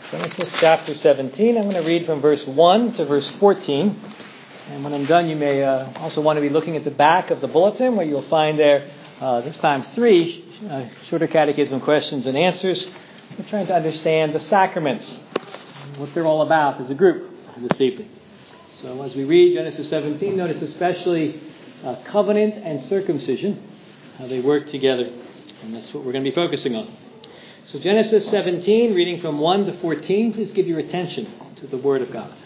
Genesis chapter 17. I'm going to read from verse 1 to verse 14. And when I'm done, you may also want to be looking at the back of the bulletin, where you'll find there, this time, 3 shorter catechism questions and answers. We're trying to understand the sacraments, what they're all about as a group this evening. So as we read Genesis 17, notice especially covenant and circumcision, how they work together. And that's what we're going to be focusing on. So Genesis 17, reading from 1 to 14, please give your attention to the Word of God.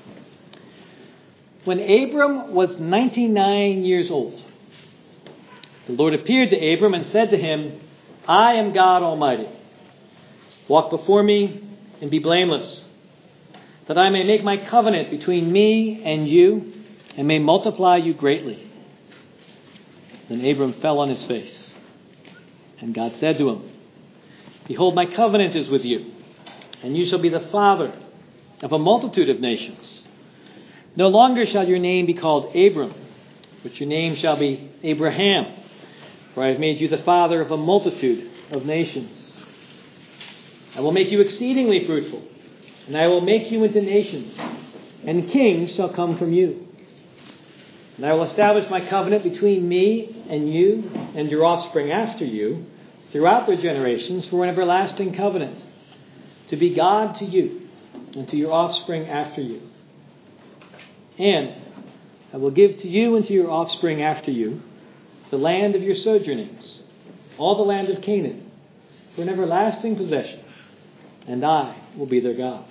When Abram was 99 years old, the Lord appeared to Abram and said to him, I am God Almighty. Walk before me and be blameless, that I may make my covenant between me and you and may multiply you greatly. Then Abram fell on his face, and God said to him, Behold, my covenant is with you, and you shall be the father of a multitude of nations. No longer shall your name be called Abram, but your name shall be Abraham, for I have made you the father of a multitude of nations. I will make you exceedingly fruitful, and I will make you into nations, and kings shall come from you. And I will establish my covenant between me and you and your offspring after you, throughout their generations, for an everlasting covenant, to be God to you and to your offspring after you. And I will give to you and to your offspring after you the land of your sojournings, all the land of Canaan, for an everlasting possession, and I will be their God.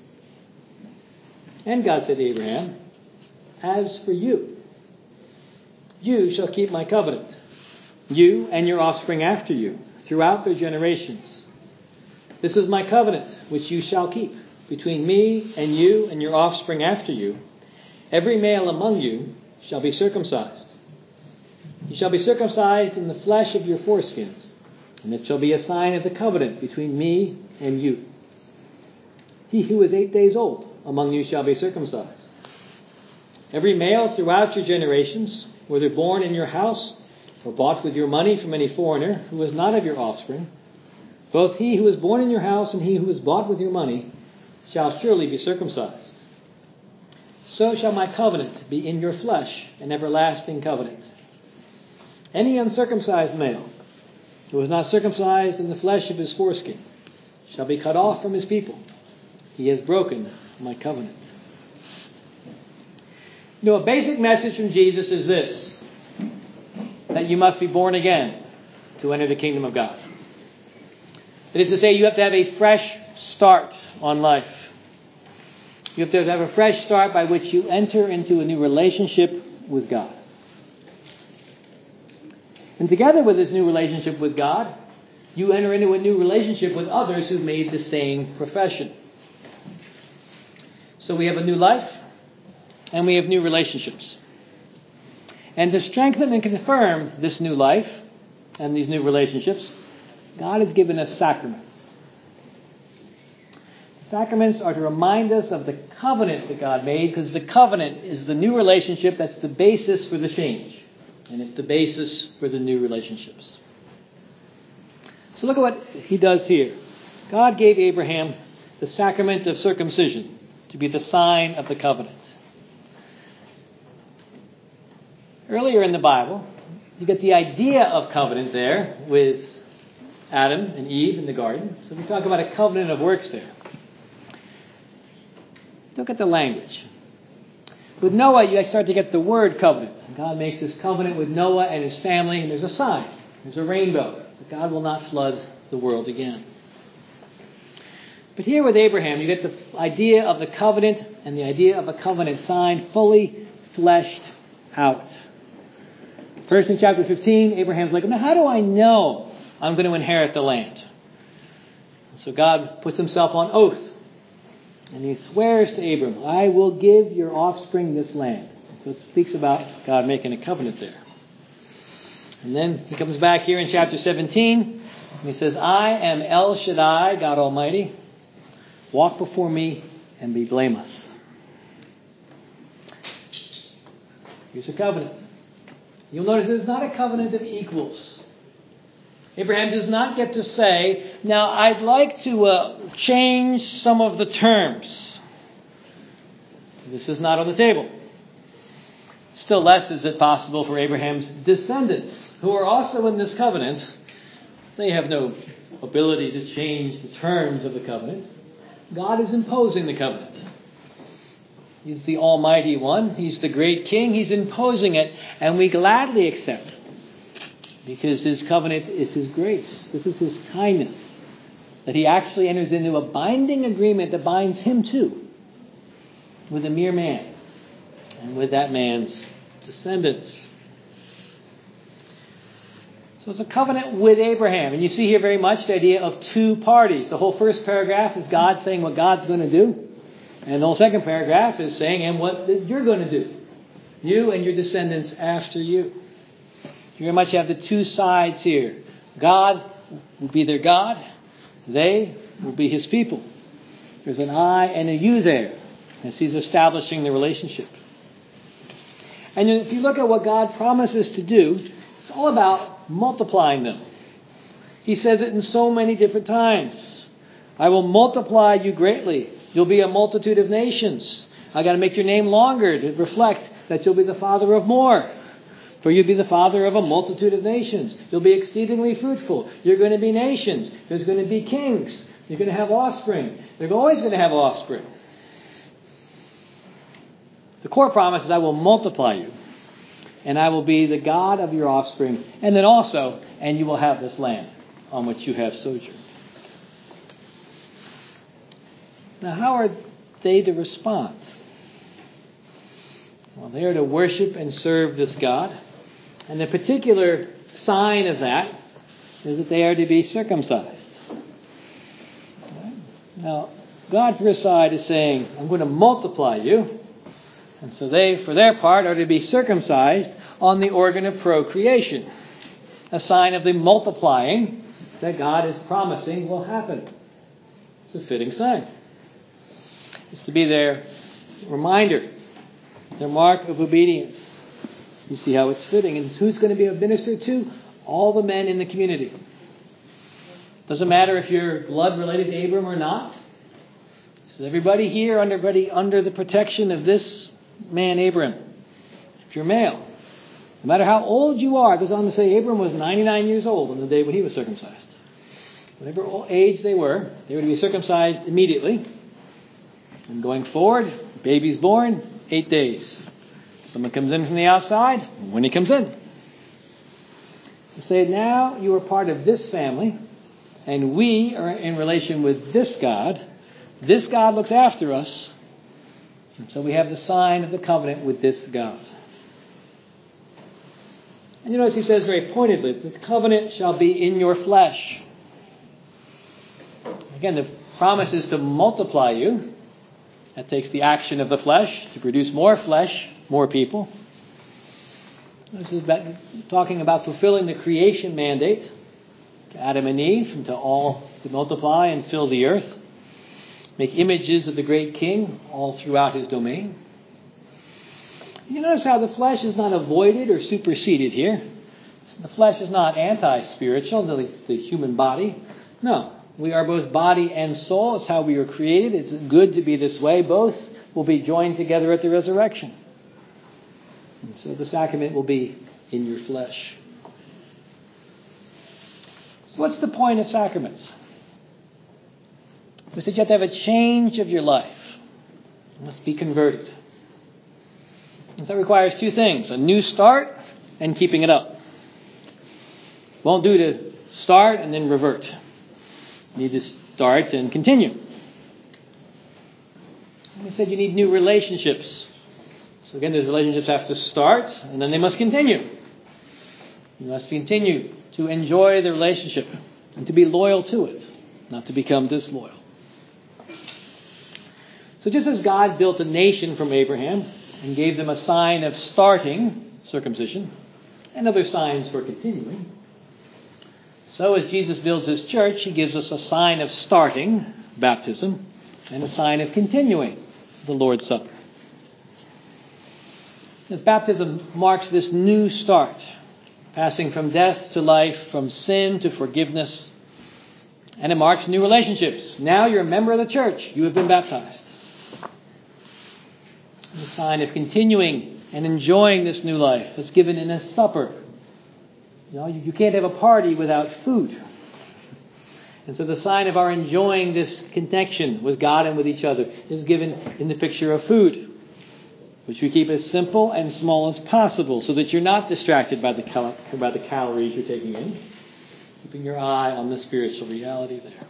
And God said to Abraham, As for you, you shall keep my covenant, you and your offspring after you, throughout their generations. This is my covenant, which you shall keep, between me and you and your offspring after you. Every male among you shall be circumcised. You shall be circumcised in the flesh of your foreskins, and it shall be a sign of the covenant between me and you. He who is 8 days old among you shall be circumcised. Every male throughout your generations, whether born in your house or bought with your money from any foreigner who is not of your offspring, both he who is born in your house and he who is bought with your money shall surely be circumcised. So shall my covenant be in your flesh, an everlasting covenant. Any uncircumcised male who is not circumcised in the flesh of his foreskin shall be cut off from his people. He has broken my covenant. A basic message from Jesus is this: that you must be born again to enter the kingdom of God. That is to say, you have to have a fresh start on life. You have to have a fresh start by which you enter into a new relationship with God. And together with this new relationship with God, you enter into a new relationship with others who've made the same profession. So we have a new life, and we have new relationships. And to strengthen and confirm this new life and these new relationships, God has given us sacraments. Sacraments are to remind us of the covenant that God made, because the covenant is the new relationship that's the basis for the change. And it's the basis for the new relationships. So look at what he does here. God gave Abraham the sacrament of circumcision to be the sign of the covenant. Earlier in the Bible, you get the idea of covenant there with Adam and Eve in the garden. So we talk about a covenant of works there. Look at the language. With Noah, you start to get the word covenant. God makes his covenant with Noah and his family, and there's a sign. There's a rainbow. That God will not flood the world again. But here with Abraham, you get the idea of the covenant and the idea of a covenant sign fully fleshed out. First in chapter 15, Abraham's like, now how do I know I'm going to inherit the land? So God puts himself on oath. And he swears to Abram, I will give your offspring this land. So it speaks about God making a covenant there. And then he comes back here in chapter 17. And he says, I am El Shaddai, God Almighty. Walk before me and be blameless. Here's a covenant. You'll notice it's not a covenant of equals. Abraham does not get to say, now I'd like to change some of the terms. This is not on the table. Still less is it possible for Abraham's descendants, who are also in this covenant. They have no ability to change the terms of the covenant. God is imposing the covenant. He's the Almighty One. He's the great King. He's imposing it, and we gladly accept, because His covenant is His grace. This is His kindness, that He actually enters into a binding agreement that binds Him too with a mere man and with that man's descendants. So it's a covenant with Abraham. And you see here very much the idea of two parties. The whole first paragraph is God saying what God's going to do. And the whole second paragraph is saying, and what you're going to do. You and your descendants after you. You very much have the two sides here. God will be their God. They will be His people. There's an I and a you there, as He's establishing the relationship. And if you look at what God promises to do, it's all about multiplying them. He says it in so many different times. I will multiply you greatly. You'll be a multitude of nations. I got to make your name longer to reflect that you'll be the father of more. For you'll be the father of a multitude of nations. You'll be exceedingly fruitful. You're going to be nations. There's going to be kings. You're going to have offspring. They're always going to have offspring. The core promise is I will multiply you. And I will be the God of your offspring. And then also, and you will have this land on which you have sojourned. Now, how are they to respond? Well, they are to worship and serve this God. And the particular sign of that is that they are to be circumcised. Now, God for His side is saying, I'm going to multiply you. And so they, for their part, are to be circumcised on the organ of procreation. A sign of the multiplying that God is promising will happen. It's a fitting sign. It's to be their reminder, their mark of obedience. You see how it's fitting. And who's going to be administered to? All the men in the community. Doesn't matter if you're blood related to Abram or not. Is everybody here under the protection of this man Abram? If you're male, no matter how old you are, it goes on to say Abram was 99 years old on the day when he was circumcised. Whatever age they were to be circumcised immediately. And going forward, baby's born, 8 days. Someone comes in from the outside, when he comes in. To say, now you are part of this family, and we are in relation with this God. This God looks after us. And so we have the sign of the covenant with this God. And you notice he says very pointedly, the covenant shall be in your flesh. Again, the promise is to multiply you. That takes the action of the flesh to produce more flesh, more people. This is talking about fulfilling the creation mandate to Adam and Eve and to all to multiply and fill the earth. Make images of the great King all throughout His domain. You notice how the flesh is not avoided or superseded here. The flesh is not anti-spiritual, the human body. No, we are both body and soul. It's how we were created. It's good to be this way. Both will be joined together at the resurrection. And so the sacrament will be in your flesh. So what's the point of sacraments? We said you have to have a change of your life. You must be converted. And so that requires two things: a new start and keeping it up. Won't do to start and then revert. You need to start and continue. We said you need new relationships. So again, those relationships have to start and then they must continue. You must continue to enjoy the relationship and to be loyal to it, not to become disloyal. So just as God built a nation from Abraham and gave them a sign of starting, circumcision, and other signs for continuing, so as Jesus builds His church, He gives us a sign of starting, baptism, and a sign of continuing, the Lord's Supper. As baptism marks this new start, passing from death to life, from sin to forgiveness. And it marks new relationships. Now you're a member of the church. You have been baptized. It's a sign of continuing and enjoying this new life. It's given in a supper. You can't have a party without food. And so the sign of our enjoying this connection with God and with each other is given in the picture of food, which we keep as simple and small as possible so that you're not distracted by the calories you're taking in, keeping your eye on the spiritual reality there.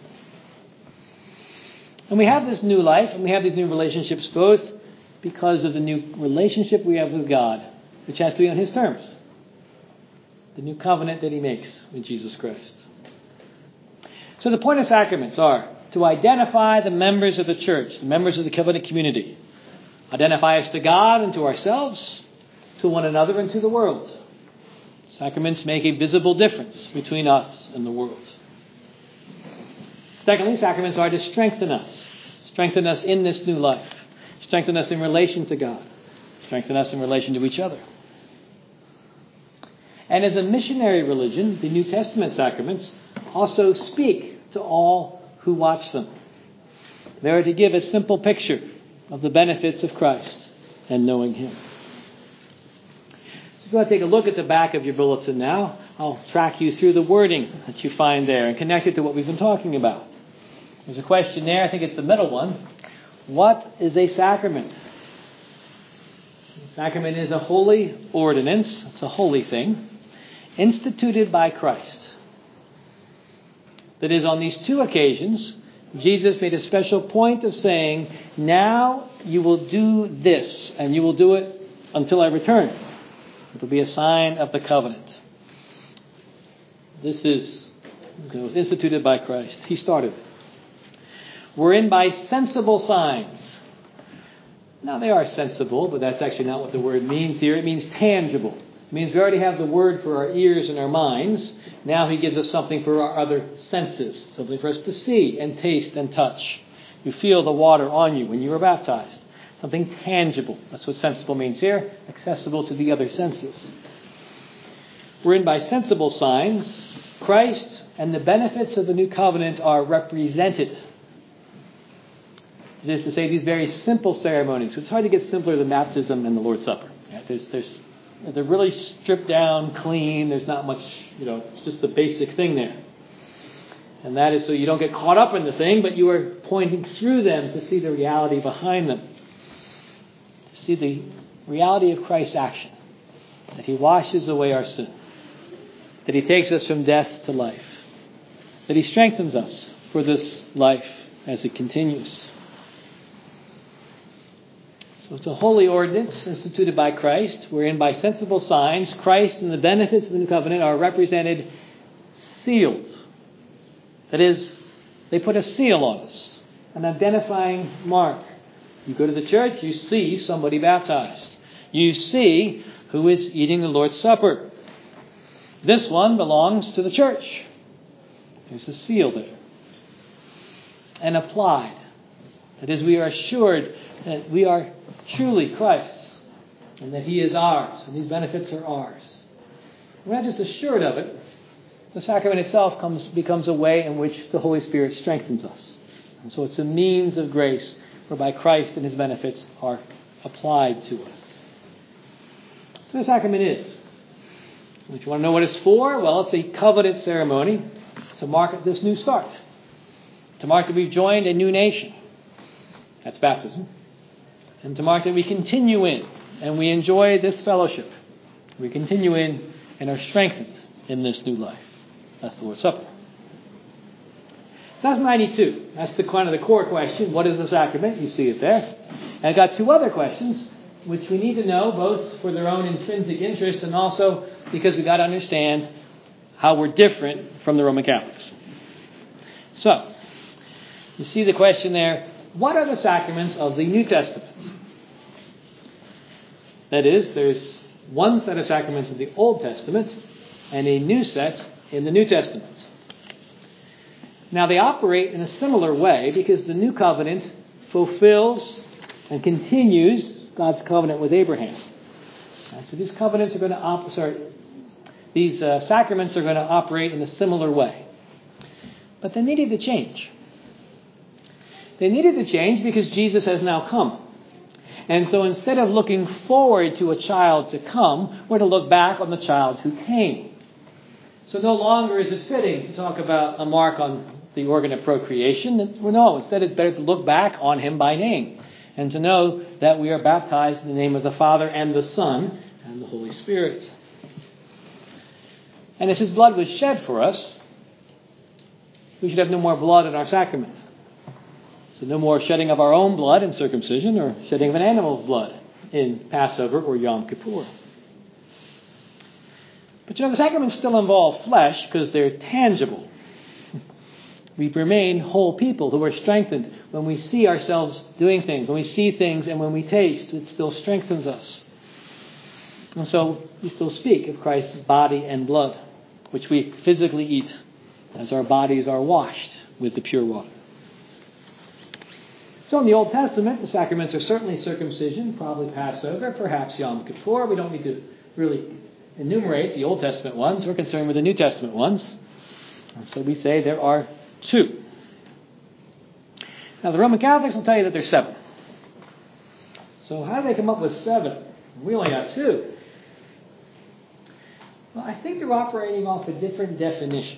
And we have this new life and we have these new relationships both because of the new relationship we have with God, which has to be on His terms. The new covenant that He makes with Jesus Christ. So the point of sacraments are to identify the members of the church, the members of the covenant community. Identify us to God and to ourselves, to one another and to the world. Sacraments make a visible difference between us and the world. Secondly, sacraments are to strengthen us. Strengthen us in this new life. Strengthen us in relation to God. Strengthen us in relation to each other. And as a missionary religion, the New Testament sacraments also speak to all who watch them. They are to give a simple picture of the benefits of Christ and knowing Him. So if you want to take a look at the back of your bulletin now, I'll track you through the wording that you find there and connect it to what we've been talking about. There's a question there, I think it's the middle one. What is a sacrament? A sacrament is a holy ordinance, it's a holy thing, instituted by Christ. That is, on these two occasions, Jesus made a special point of saying, now you will do this, and you will do it until I return. It will be a sign of the covenant. This was instituted by Christ. He started it. We're in by sensible signs. Now, they are sensible, but that's actually not what the word means here. It means tangible. It means we already have the word for our ears and our minds. Now He gives us something for our other senses, something for us to see and taste and touch. You feel the water on you when you were baptized. Something tangible. That's what sensible means here. Accessible to the other senses. We're in by sensible signs. Christ and the benefits of the new covenant are represented. It is to say, these very simple ceremonies. It's hard to get simpler than baptism and the Lord's Supper. They're really stripped down, clean. There's not much, it's just the basic thing there. And that is so you don't get caught up in the thing, but you are pointing through them to see the reality behind them. To see the reality of Christ's action. That He washes away our sin. That He takes us from death to life. That He strengthens us for this life as it continues. So it's a holy ordinance instituted by Christ, wherein by sensible signs, Christ and the benefits of the new covenant are represented sealed. That is, they put a seal on us, an identifying mark. You go to the church, you see somebody baptized. You see who is eating the Lord's Supper. This one belongs to the church. There's a seal there. And applied. That is, we are assured that we are truly Christ's and that He is ours and these benefits are ours. We're not just assured of it. The sacrament itself becomes a way in which the Holy Spirit strengthens us. And so it's a means of grace whereby Christ and His benefits are applied to us. So the sacrament is. If you want to know what it's for, well, it's a covenant ceremony to mark this new start. To mark that we've joined a new nation. That's baptism. And to mark that we continue in and we enjoy this fellowship. We continue in and are strengthened in this new life. That's the Lord's Supper. So that's 92. That's kind of the core question. What is the sacrament? You see it there. And I've got two other questions which we need to know both for their own intrinsic interest and also because we've got to understand how we're different from the Roman Catholics. So, you see the question there. What are the sacraments of the New Testament? That is, there's one set of sacraments in the Old Testament and a new set in the New Testament. Now, they operate in a similar way because the New Covenant fulfills and continues God's covenant with Abraham. So these covenants are going to these sacraments are going to operate in a similar way. But they needed to change. They needed to change because Jesus has now come. And so instead of looking forward to a child to come, we're to look back on the child who came. So no longer is it fitting to talk about a mark on the organ of procreation. No, instead it's better to look back on him by name and to know that we are baptized in the name of the Father and the Son and the Holy Spirit. And as his blood was shed for us, we should have no more blood in our sacrament. So no more shedding of our own blood in circumcision or shedding of an animal's blood in Passover or Yom Kippur. But the sacraments still involve flesh because they're tangible. We remain whole people who are strengthened when we see ourselves doing things, when we see things and when we taste, it still strengthens us. And so we still speak of Christ's body and blood, which we physically eat as our bodies are washed with the pure water. So in the Old Testament, the sacraments are certainly circumcision, probably Passover, perhaps Yom Kippur. We don't need to really enumerate the Old Testament ones. We're concerned with the New Testament ones. And so we say there are 2. Now the Roman Catholics will tell you that there's 7. So how do they come up with 7? We only got 2. Well, I think they're operating off a different definition.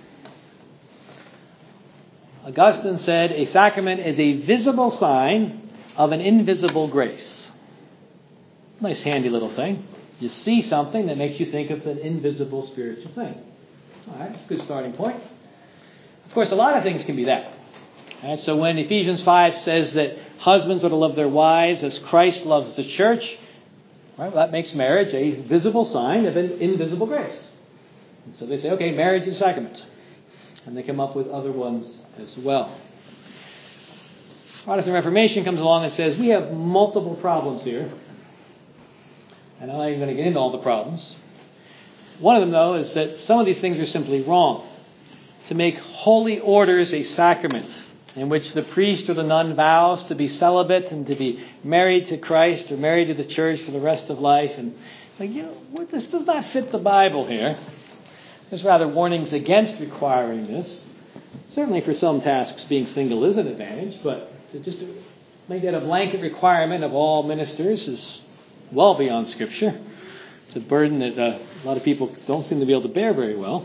Augustine said a sacrament is a visible sign of an invisible grace. Nice handy little thing. You see something that makes you think of an invisible spiritual thing. All right, good starting point. Of course, a lot of things can be that. All right, so when Ephesians 5 says that husbands are to love their wives as Christ loves the church, right, well, that makes marriage a visible sign of an invisible grace. And so they say, okay, marriage is a sacrament. And they come up with other ones as well. Protestant Reformation comes along and says, we have multiple problems here. And I'm not even going to get into all the problems. One of them, though, is that some of these things are simply wrong. To make holy orders a sacrament in which the priest or the nun vows to be celibate and to be married to Christ or married to the church for the rest of life. And it's like, this does not fit the Bible here. There's rather warnings against requiring this. Certainly for some tasks, being single is an advantage, but to just make that a blanket requirement of all ministers is well beyond Scripture. It's a burden that a lot of people don't seem to be able to bear very well.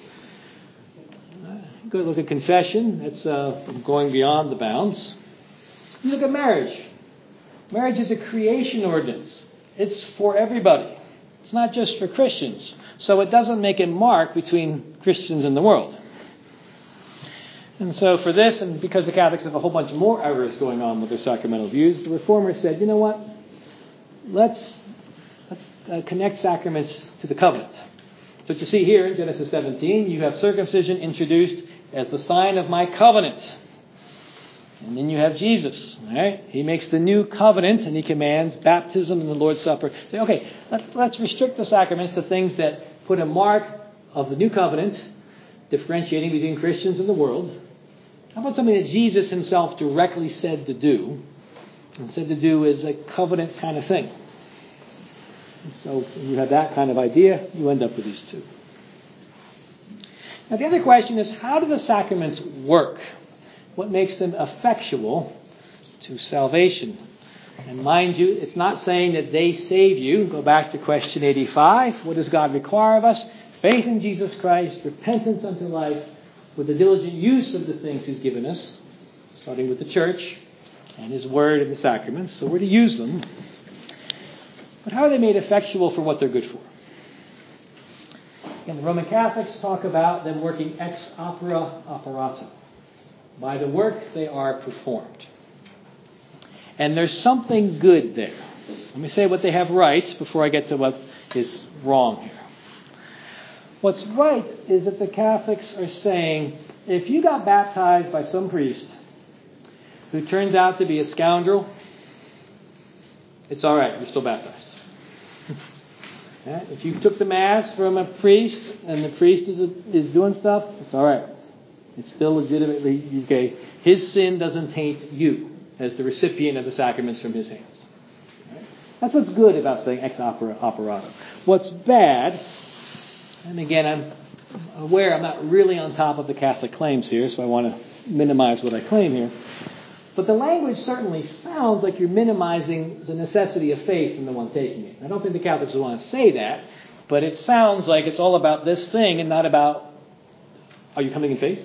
Go look at confession. It's going beyond the bounds. You look at marriage. Marriage is a creation ordinance. It's for everybody. It's not just for Christians. So it doesn't make a mark between Christians and the world. And so for this, and because the Catholics have a whole bunch more errors going on with their sacramental views, the Reformers said, you know what? Let's connect sacraments to the covenant. So what you see here in Genesis 17, you have circumcision introduced as the sign of my covenant. And then you have Jesus. All right? He makes the new covenant and he commands baptism and the Lord's Supper. Say, okay, let's restrict the sacraments to things that put a mark of the new covenant, differentiating between Christians and the world. How about something that Jesus himself directly said to do? And said to do is a covenant kind of thing. And so when you have that kind of idea, you end up with these 2. Now the other question is, how do the sacraments work? What makes them effectual to salvation? And mind you, it's not saying that they save you. Go back to question 85. What does God require of us? Faith in Jesus Christ, repentance unto life, with the diligent use of the things he's given us, starting with the church and his word and the sacraments. So we're to use them. But how are they made effectual for what they're good for? And the Roman Catholics talk about them working ex opere operato. By the work they are performed. And there's something good there. Let me say what they have right before I get to what is wrong here. What's right is that the Catholics are saying, if you got baptized by some priest who turns out to be a scoundrel, it's all right, you're still baptized. If you took the Mass from a priest and the priest is doing stuff, it's all right. It's still legitimately okay. His sin doesn't taint you as the recipient of the sacraments from his hands. Right? That's what's good about saying ex opere operato. What's bad And again, I'm aware I'm not really on top of the Catholic claims here, so I want to minimize what I claim here. But the language certainly sounds like you're minimizing the necessity of faith in the one taking it. I don't think the Catholics would want to say that, but it sounds like it's all about this thing and not about, are you coming in faith?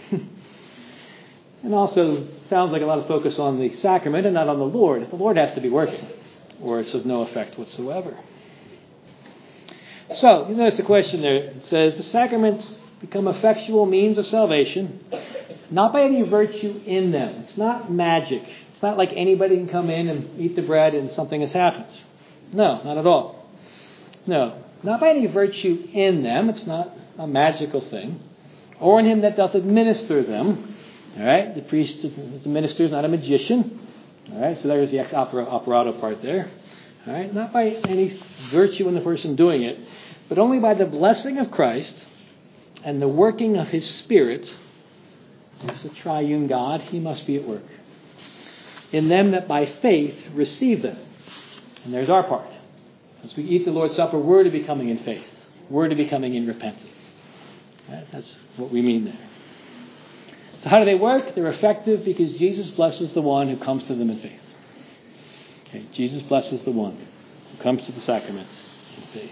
And also sounds like a lot of focus on the sacrament and not on the Lord. The Lord has to be working, or it's of no effect whatsoever. So, you notice the question there. It says, the sacraments become effectual means of salvation, not by any virtue in them. It's not magic. It's not like anybody can come in and eat the bread and something has happened. No, not at all. No, not by any virtue in them. It's not a magical thing. Or in him that doth administer them. All right, the priest, the minister is not a magician. All right, so there's the ex operato part there. All right, not by any virtue in the person doing it, but only by the blessing of Christ and the working of His Spirit. As the triune God, He must be at work in them that by faith receive them. And there's our part. As we eat the Lord's Supper, we're to be coming in faith. We're to be coming in repentance. Right? That's what we mean there. So how do they work? They're effective because Jesus blesses the one who comes to them in faith. Okay, Jesus blesses the one who comes to the sacrament in faith.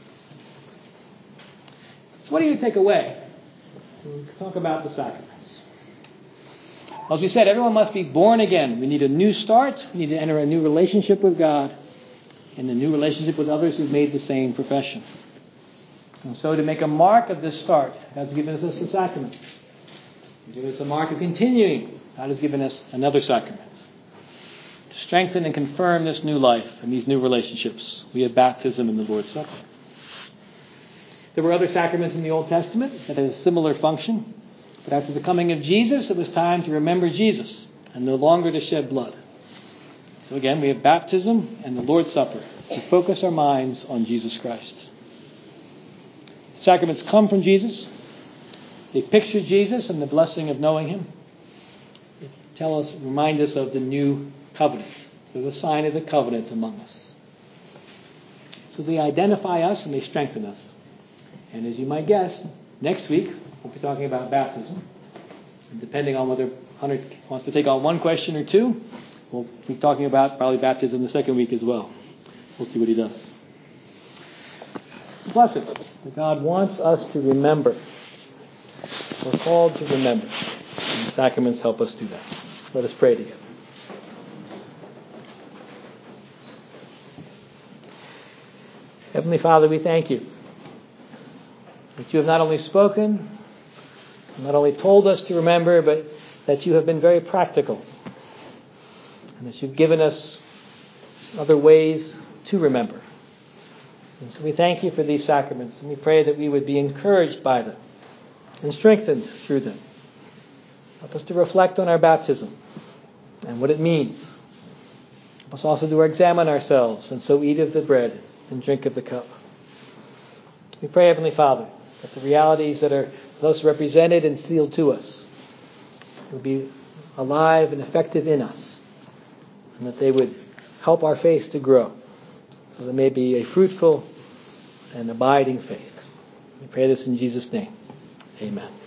So what do you take away? We'll talk about the sacraments. As we said, everyone must be born again. We need a new start. We need to enter a new relationship with God and a new relationship with others who've made the same profession. And so to make a mark of this start, God has given us a sacrament. He's given us a mark of continuing. God has given us another sacrament. To strengthen and confirm this new life and these new relationships, we have baptism and the Lord's Supper. There were other sacraments in the Old Testament that had a similar function. But after the coming of Jesus, it was time to remember Jesus and no longer to shed blood. So again, we have baptism and the Lord's Supper to focus our minds on Jesus Christ. Sacraments come from Jesus. They picture Jesus and the blessing of knowing Him. They remind us of the new covenant. They're the sign of the covenant among us. So they identify us and they strengthen us. And as you might guess, next week we'll be talking about baptism. And depending on whether Hunter wants to take on one question or two, we'll be talking about probably baptism the second week as well. We'll see what he does. Blessed. God wants us to remember. We're called to remember. And the sacraments help us do that. Let us pray together. Heavenly Father, we thank you that you have not only spoken, not only told us to remember, but that you have been very practical. And that you've given us other ways to remember. And so we thank you for these sacraments, and we pray that we would be encouraged by them and strengthened through them. Help us to reflect on our baptism and what it means. Help us also to examine ourselves and so eat of the bread and drink of the cup. We pray, Heavenly Father, that the realities that are thus represented and sealed to us will be alive and effective in us, and that they would help our faith to grow, so there may be a fruitful and abiding faith. We pray this in Jesus' name. Amen.